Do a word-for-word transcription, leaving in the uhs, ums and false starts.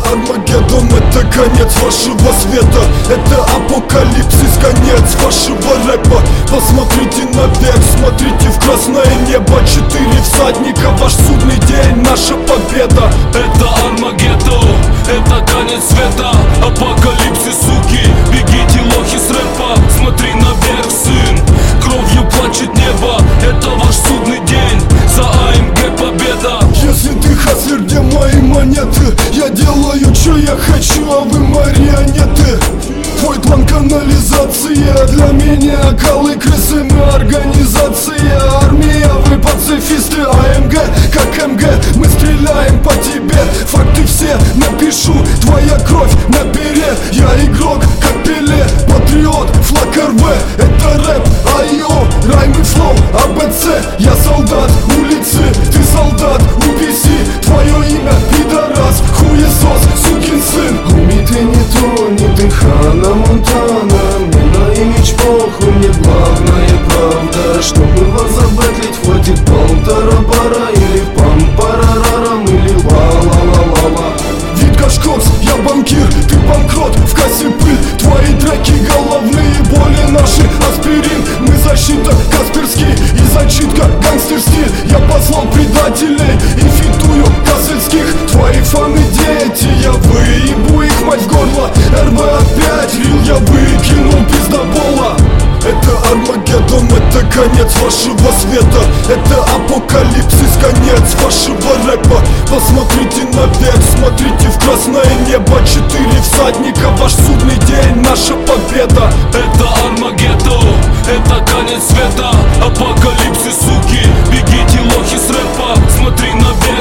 Армагеддон, это конец вашего света. Это апокалипсис, конец вашего рэпа. Посмотрите наверх, смотрите в красное небо. Четыре всадника, ваш судный день, наша победа. Это Армагеддон, это конец света. Апокалипсис, суки, бегите, лохи с рэпа. Смотри наверх, сын, кровью плачет небо. Это ваш судный день, за АМГ победа. Если ты хаслер, где мои монеты? Я делаю, что я хочу, а вы марионеты. Твой план канализация, для меня колы крысы. Мы организация, армия, вы пацифисты. АМГ, как МГ, мы стреляем по тебе. Факты все напишу, твоя кровь на пере. Я игрок, как Пеле, патриот, флаг РВ. Это рэп, айо, раймы, флоу, АБЦ. Я солдат улицы, ты солдат у пи си. Твое имя пидорас, хуесос, сукин сын. Хуми, ты не то, не ты Ханна Монтана. Мне на имидж похуй, мне главное правда. Чтобы вас забэтлить, хватит полтора бара. Или пам-парарарам, или ла-ла-ла-ла-ла. Виткаш Кокс, я банкир, ты банкрот, в кассе пыль. Твои треки головные боли, наши аспирин. Мы защита, Касперский и зачитка, гангстер стиль. Я послал предателей и фитую кассельских. Твои фаны дети, я выебу их мать в горло. РВ опять рил, я выкинул пиздобола. Это Армагеддон, это конец вашего света. Это апокалипсис, конец вашего рэпа. Посмотрите наверх, смотрите в красное небо. Четыре всадника, ваш судный день, наша победа. Это Армагеддон, это конец света. Апокалипсис, суки, бегите, лохи с рэпа. Смотри наверх.